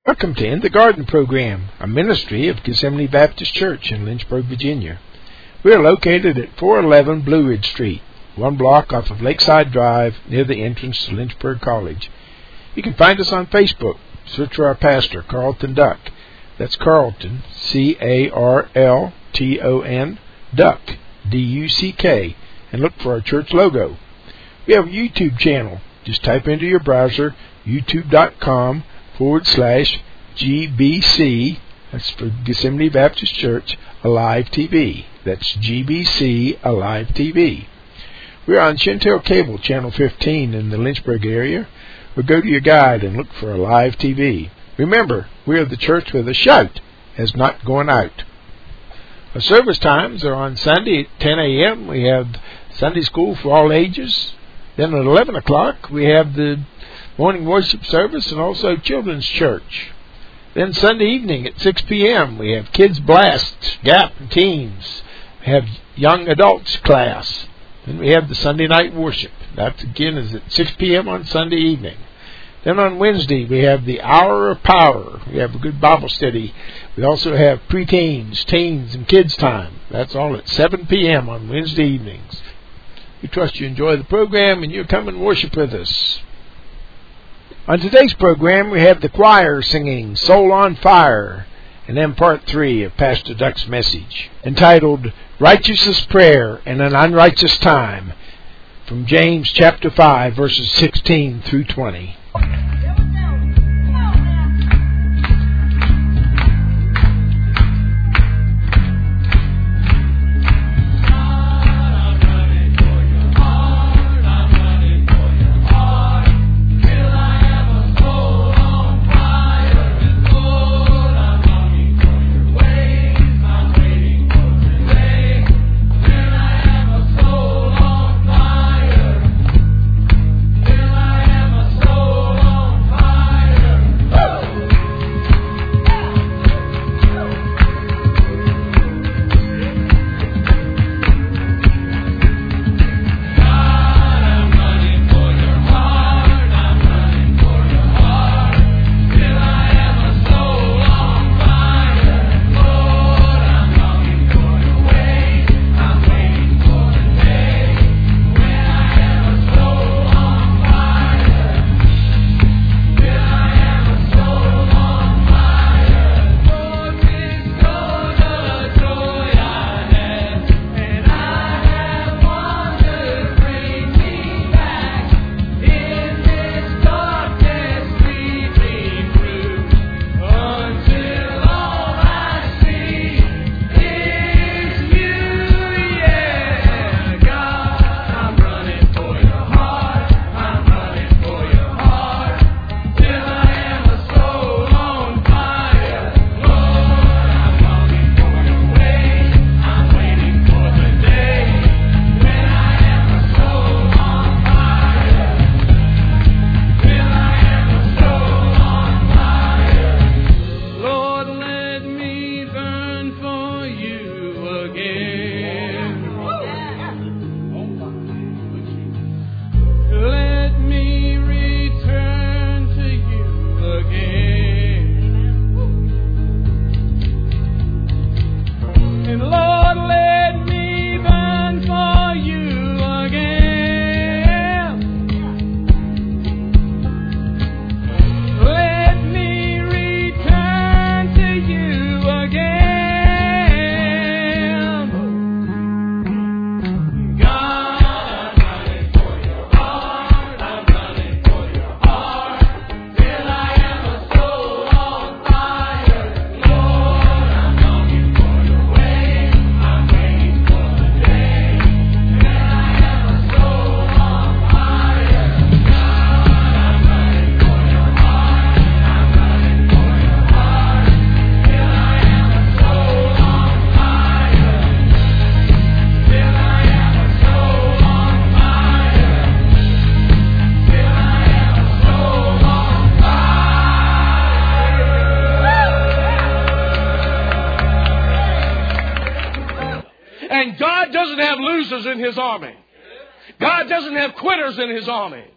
Welcome to In the Garden program, a ministry of Gethsemane Baptist Church in Lynchburg, Virginia. We are located at 411 Blue Ridge Street, one block off of Lakeside Drive near the entrance to Lynchburg College. You can find us on Facebook. Search for our pastor, Carlton Duck. That's Carlton, C-A-R-L-T-O-N, Duck, D-U-C-K, and look for our church logo. We have a YouTube channel. Just type into your browser youtube.com/GBC, that's for Gethsemane Baptist Church, Alive TV. That's GBC Alive TV. We're on Chantel Cable, Channel 15 in the Lynchburg area, or go to your guide and look for Alive TV. Remember, we are the church with a shout as not going out. Our service times are on Sunday at 10 a.m. We have Sunday school for all ages. Then at 11 o'clock, we have the morning worship service and also children's church. Then Sunday evening at 6 p.m., we have Kids Blast, Gap, and Teens. We have Young Adults class. Then we have the Sunday night worship. That, again, is at 6 p.m. on Sunday evening. Then on Wednesday, we have the Hour of Power. We have a good Bible study. We also have preteens, teens, and kids time. That's all at 7 p.m. on Wednesday evenings. We trust you enjoy the program and you'll come and worship with us. On today's program, we have the choir singing Soul on Fire, and then part 3 of Pastor Duck's message, entitled Righteousness Prayer in an Unrighteous Time, from James chapter 5, verses 16 through 20. And God doesn't have losers in His army. God doesn't have quitters in His army.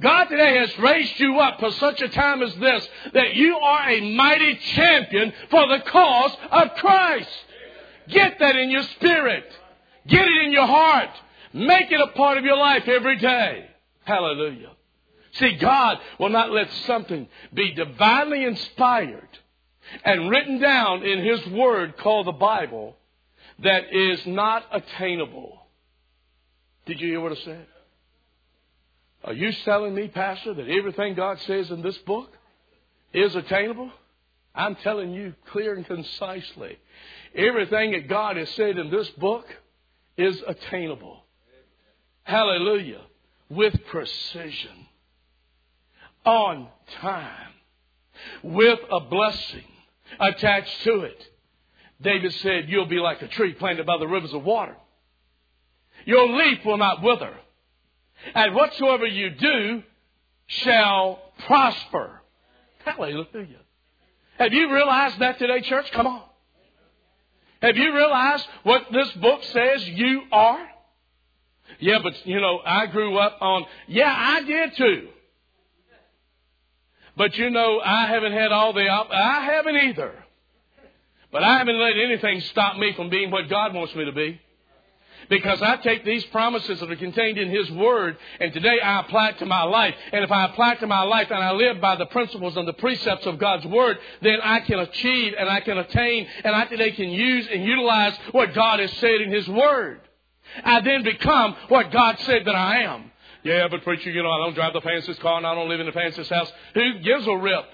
God today has raised you up for such a time as this, that you are a mighty champion for the cause of Christ. Get that in your spirit. Get it in your heart. Make it a part of your life every day. Hallelujah. See, God will not let something be divinely inspired and written down in His Word called the Bible that is not attainable. Did you hear what I said? Are you telling me, Pastor, that everything God says in this book is attainable? I'm telling you clear and concisely. Everything that God has said in this book is attainable. Hallelujah. With precision. On time. With a blessing attached to it. David said, you'll be like a tree planted by the rivers of water. Your leaf will not wither. And whatsoever you do shall prosper. Hallelujah. Have you realized that today, church? Come on. Have you realized what this book says you are? Yeah, but, I grew up on, I did too. But, I haven't had I haven't either. But I haven't let anything stop me from being what God wants me to be. Because I take these promises that are contained in His Word, and today I apply it to my life. And if I apply it to my life and I live by the principles and the precepts of God's Word, then I can achieve and I can attain and I today can use and utilize what God has said in His Word. I then become what God said that I am. Yeah, but preacher, I don't drive the fanciest car and I don't live in the fanciest house. Who gives a rip?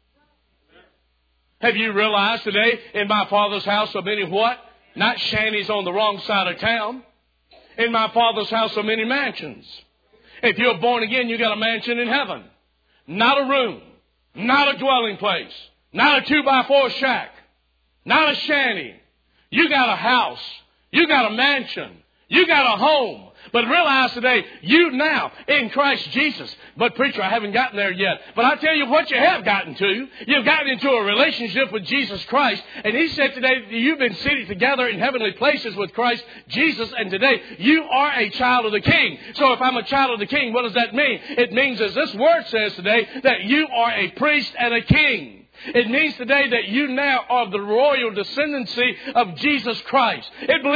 Have you realized today in my Father's house are many what? Not shanties on the wrong side of town. In my Father's house are many mansions. If you're born again, you got a mansion in heaven. Not a room. Not a dwelling place. Not a 2x4 shack. Not a shanty. You got a house. You got a mansion. You got a home. But realize today, you now in Christ Jesus. But preacher, I haven't gotten there yet. But I tell you what you have gotten to. You've gotten into a relationship with Jesus Christ. And He said today, you've been seated together in heavenly places with Christ Jesus. And today, you are a child of the King. So if I'm a child of the King, what does that mean? It means, as this word says today, that you are a priest and a king. It means today that you now are the royal descendancy of Jesus Christ.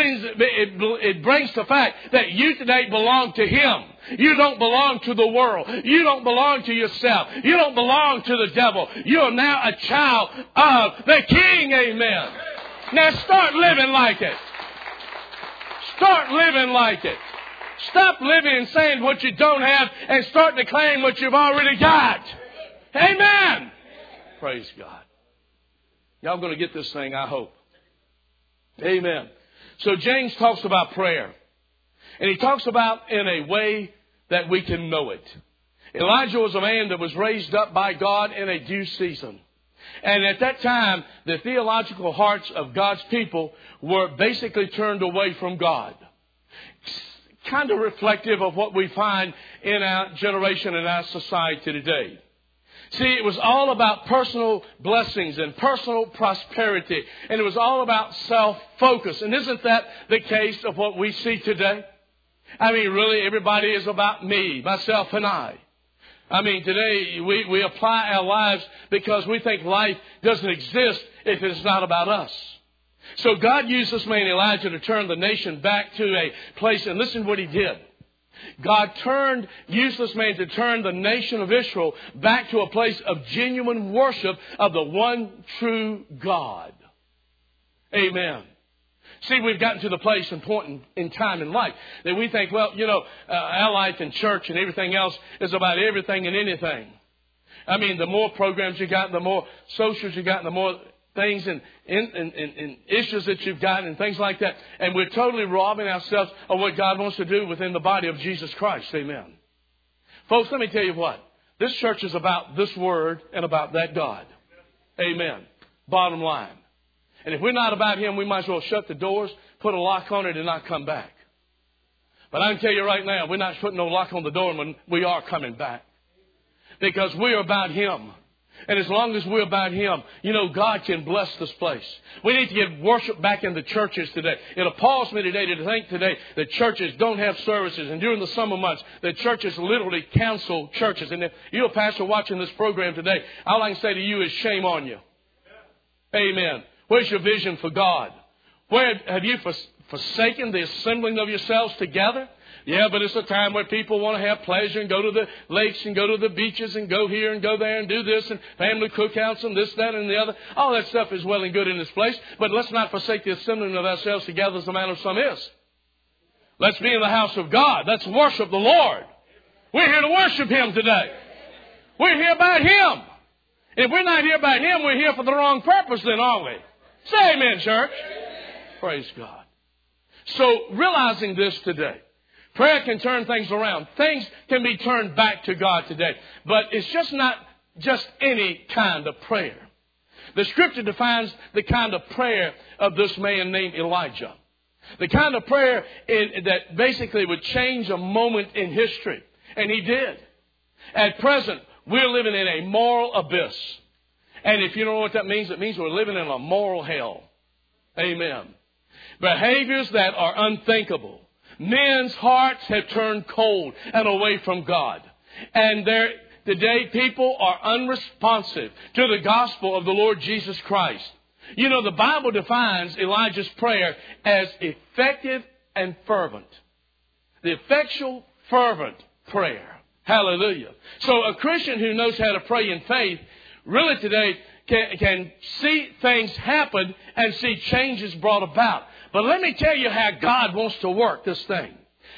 It brings the fact that you today belong to Him. You don't belong to the world. You don't belong to yourself. You don't belong to the devil. You are now a child of the King. Amen. Now start living like it. Start living like it. Stop living and saying what you don't have and start declaring what you've already got. Amen. Praise God. Y'all going to get this thing, I hope. Amen. So James talks about prayer. And he talks about in a way that we can know it. Elijah was a man that was raised up by God in a due season. And at that time, the theological hearts of God's people were basically turned away from God. Kind of reflective of what we find in our generation and our society today. See, it was all about personal blessings and personal prosperity. And it was all about self-focus. And isn't that the case of what we see today? I mean, really, everybody is about me, myself, and I. I mean, today we apply our lives because we think life doesn't exist if it's not about us. So God used this man Elijah to turn the nation back to a place. And listen to what He did. God used this man to turn the nation of Israel back to a place of genuine worship of the one true God. Amen. See, we've gotten to the place and point in time in life that we think, our life in church and everything else is about everything and anything. I mean, the more programs you got, the more socials you got, the more things and issues that you've got and things like that. And we're totally robbing ourselves of what God wants to do within the body of Jesus Christ. Amen. Folks, let me tell you what. This church is about this Word and about that God. Amen. Bottom line. And if we're not about Him, we might as well shut the doors, put a lock on it, and not come back. But I can tell you right now, we're not putting no lock on the door when we are coming back. Because we're about Him. And as long as we're about Him, you know, God can bless this place. We need to get worship back in the churches today. It appalls me today to think today that churches don't have services. And during the summer months, the churches literally cancel churches. And if you're a pastor watching this program today, all I can say to you is shame on you. Amen. Where's your vision for God? Where have you forsaken the assembling of yourselves together? Yeah, but it's a time where people want to have pleasure and go to the lakes and go to the beaches and go here and go there and do this and family cookouts and this, that, and the other. All that stuff is well and good in this place. But let's not forsake the assembling of ourselves together as the manner of some is. Let's be in the house of God. Let's worship the Lord. We're here to worship Him today. We're here about Him. If we're not here about Him, we're here for the wrong purpose then, aren't we? Say amen, church. Praise God. So realizing this today, prayer can turn things around. Things can be turned back to God today. But it's just not just any kind of prayer. The Scripture defines the kind of prayer of this man named Elijah. The kind of prayer that basically would change a moment in history. And he did. At present, we're living in a moral abyss. And if you don't know what that means, it means we're living in a moral hell. Amen. Behaviors that are unthinkable. Men's hearts have turned cold and away from God. And today people are unresponsive to the gospel of the Lord Jesus Christ. You know, the Bible defines Elijah's prayer as effective and fervent. The effectual, fervent prayer. Hallelujah. So a Christian who knows how to pray in faith really today can see things happen and see changes brought about. But let me tell you how God wants to work this thing.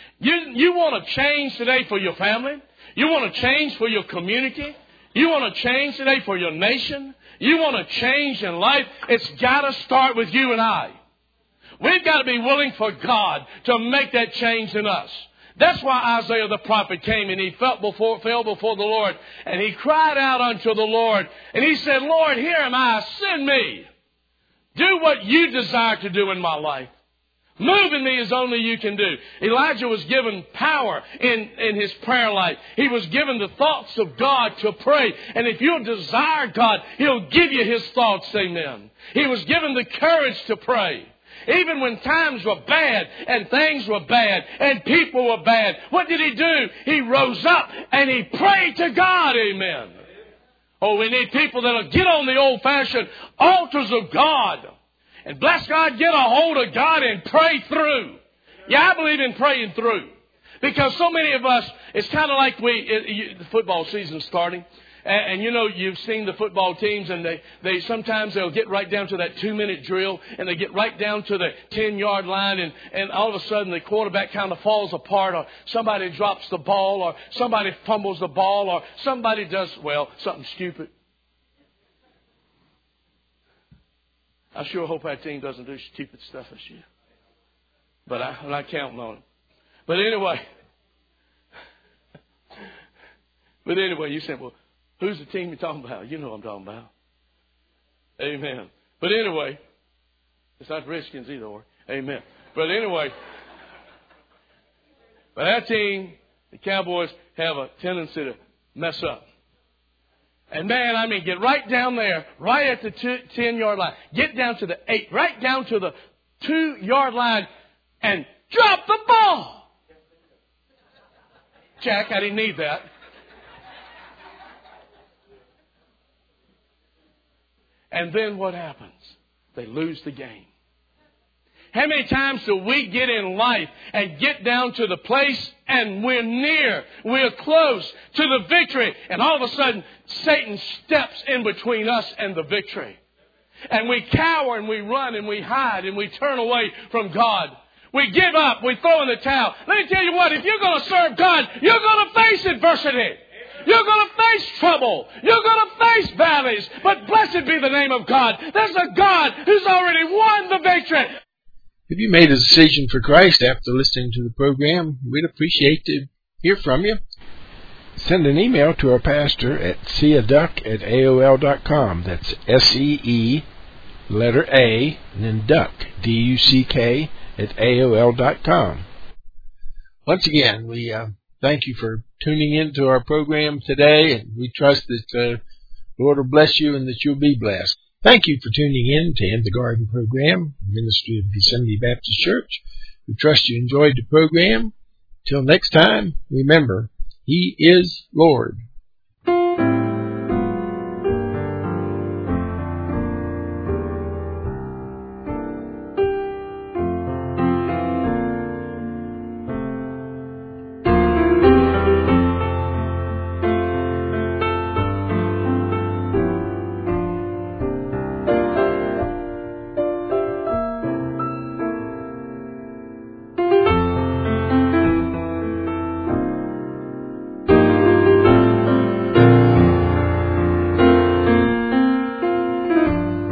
You want to change today for your family. You want to change for your community. You want to change today for your nation. You want to change in life. It's got to start with you and I. We've got to be willing for God to make that change in us. That's why Isaiah the prophet came and he fell before the Lord. And he cried out unto the Lord. And he said, Lord, here am I. Send me. Do what you desire to do in my life. Move in me as only you can do. Elijah was given power in his prayer life. He was given the thoughts of God to pray. And if you'll desire God, He'll give you His thoughts. Amen. He was given the courage to pray. Even when times were bad and things were bad and people were bad, what did he do? He rose up and he prayed to God. Amen. Oh, we need people that'll get on the old-fashioned altars of God. And bless God, get a hold of God and pray through. Yeah, I believe in praying through. Because so many of us, it's kind of like the football season's starting. And you know, you've seen the football teams and they sometimes they'll get right down to that 2-minute drill and they get right down to the 10-yard line and all of a sudden the quarterback kind of falls apart or somebody drops the ball or somebody fumbles the ball or somebody does, something stupid. I sure hope our team doesn't do stupid stuff this year. But I'm not counting on it. But anyway, you said, well, who's the team you're talking about? You know what I'm talking about. Amen. But anyway, it's not the Redskins either. Amen. But anyway, but that team, the Cowboys, have a tendency to mess up. And man, I mean, get right down there, right at the 10-yard line. Get down to the 8, right down to the 2-yard line and drop the ball. Jack, I didn't need that. And then what happens? They lose the game. How many times do we get in life and get down to the place and we're close to the victory, and all of a sudden Satan steps in between us and the victory. And we cower and we run and we hide and we turn away from God. We give up. We throw in the towel. Let me tell you what, if you're going to serve God, you're going to face adversity. You're going to face trouble. You're going to face valleys. But blessed be the name of God. There's a God who's already won the victory. If you made a decision for Christ after listening to the program, we'd appreciate to hear from you. Send an email to our pastor at seeaduck@aol.com. That's SEE, letter A, and then duck, DUCK, @aol.com. Once again, we thank you for tuning in to our program today, and we trust that the The Lord will bless you and that you'll be blessed. Thank you for tuning in to In the Garden program, Ministry of Gethsemane Baptist Church. We trust you enjoyed the program. Till next time, remember, He is Lord.